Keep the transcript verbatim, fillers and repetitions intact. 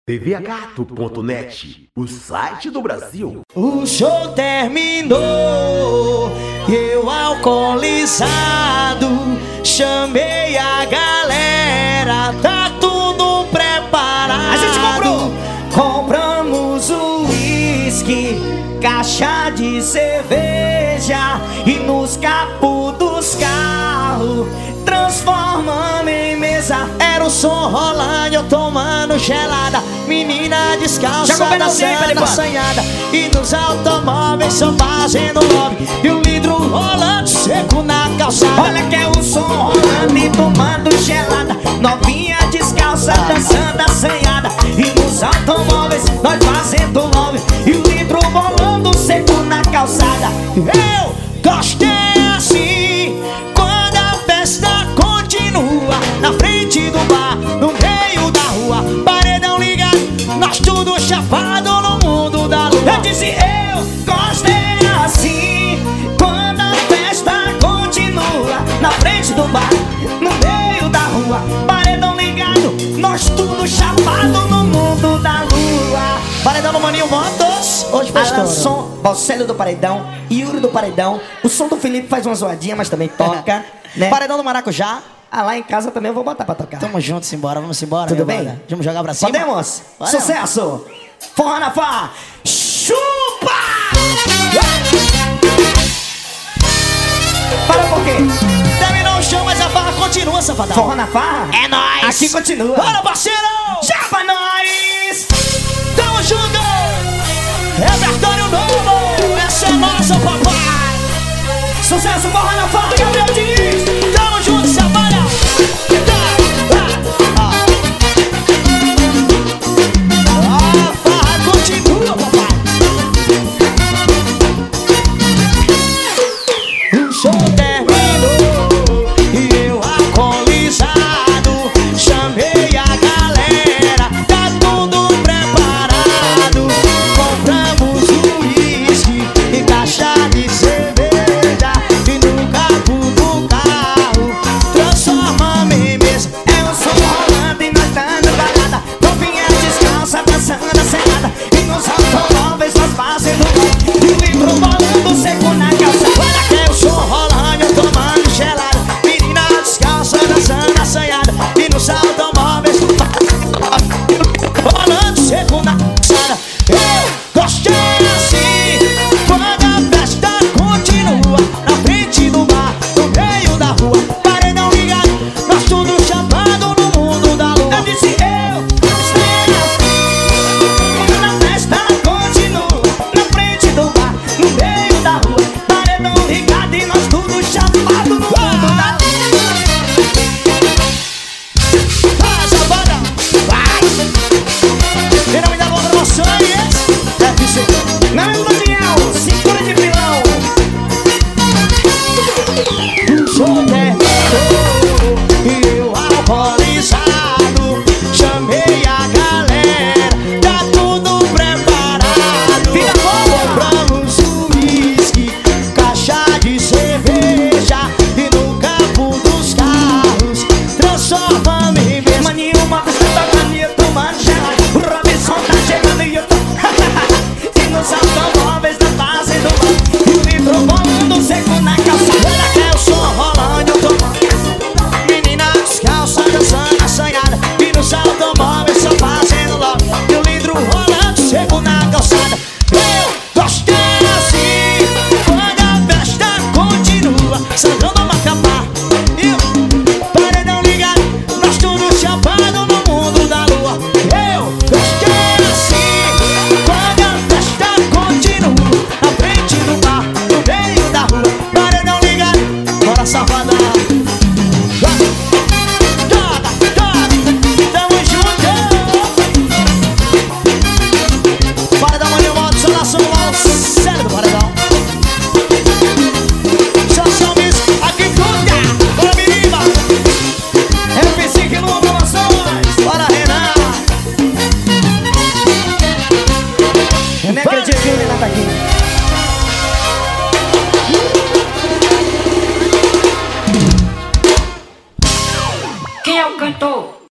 T V gato ponto net, o site do Brasil. O show terminou, eu alcoolizado, chamei a galera, tá tudo preparado. A gente comprou, compramos o uísque, caixa de cerveja e nos capôs dos carros transformando em mesa. Era o som rolando, eu tomando gelada, menina descalça, dançando assanhada, e nos automóveis só fazendo lobby, e o vidro rolando seco na calçada. Olha que é o som rolando e tomando gelada, novinha descalça, dançando assanhada, e nos automóveis nós fazendo lobby, e o vidro rolando seco na calçada. Eu gostei assim, quando a festa continua, na frente do bar, no meio da rua, paredão ligado, nós tudo chapado no mundo da lua. Eu disse, eu gostei assim, quando a festa continua, na frente do bar, no meio da rua, paredão ligado, nós tudo chapado no mundo da lua. Paredão no Maninho Motos, hoje faz Alan som, Balcélio do Paredão, Yuri do Paredão, o som do Felipe faz uma zoadinha, mas também toca, né? Paredão do Maracujá. Ah, lá em casa também eu vou botar pra tocar. Tamo junto, simbora, vamos embora. Tudo bem? Bora. Vamos jogar pra cima? Podemos? Bora. Sucesso! Forró na farra! Chupa! Para um pouquinho. Terminou o show, mas a farra continua, safadão. Forró na farra? É nóis! Aqui continua. Bora, parceiro! Já pra nós! Tamo junto! Repertório novo! Essa é nossa, papai! Sucesso, forró na farra!